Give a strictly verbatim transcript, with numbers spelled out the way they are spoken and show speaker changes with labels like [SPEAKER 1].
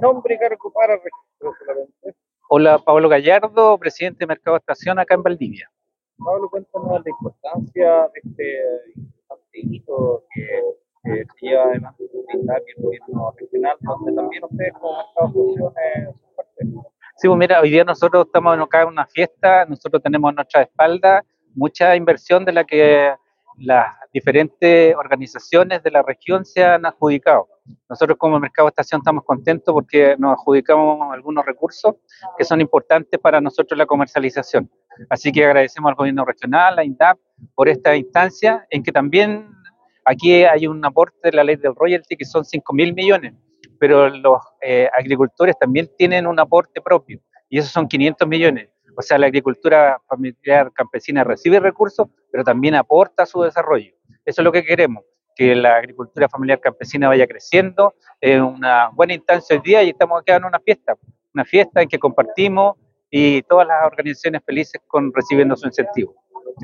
[SPEAKER 1] Nombre y cargo para registro solamente.
[SPEAKER 2] Hola, Pablo Gallardo, presidente de Mercado Estación acá en Valdivia.
[SPEAKER 1] Pablo, cuéntanos la importancia de este importante hito que, que se lleva adelante el INDAP y el gobierno regional, donde también ustedes como Mercado Estación eh, son parte.
[SPEAKER 2] Sí, pues mira, hoy día nosotros estamos acá en una fiesta, nosotros tenemos a nuestra espalda mucha inversión de la que las diferentes organizaciones de la región se han adjudicado. Nosotros como Mercado Estación estamos contentos porque nos adjudicamos algunos recursos que son importantes para nosotros la comercialización. Así que agradecemos al gobierno regional, a INDAP, por esta instancia en que también aquí hay un aporte de la ley del royalty que son cinco mil millones, pero los eh, agricultores también tienen un aporte propio y esos son quinientos millones. O sea, la agricultura familiar campesina recibe recursos, pero también aporta a su desarrollo. Eso es lo que queremos, que la agricultura familiar campesina vaya creciendo. Es una buena instancia hoy día y estamos acá en una fiesta, una fiesta en que compartimos y todas las organizaciones felices con recibiendo su incentivo.